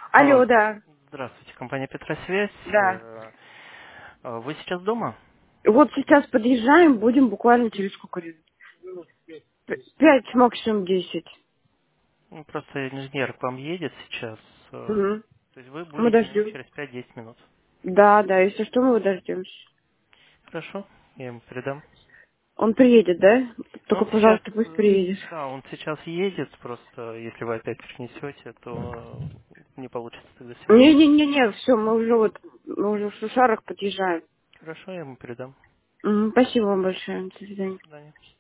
Алло, Алло. да. Здравствуйте, компания Петросвязь. Да. Вы сейчас дома? Вот сейчас подъезжаем, будем буквально через сколько минут? 5, максимум 10. Ну, просто инженер к вам едет сейчас. Угу. То есть вы Мы будете у него дождем. через 5-10 минут. Да, да, если что, мы его дождемся. Хорошо, я ему передам. Он приедет, да? Но Только, он сейчас, пожалуйста, пусть приедет. да, он сейчас едет, просто если вы опять принесете, то не получится тогда сегодня. Не-не-не-не, все, мы уже в Сушарах подъезжаем. Хорошо, я ему передам. Спасибо вам большое. До свидания. До свидания.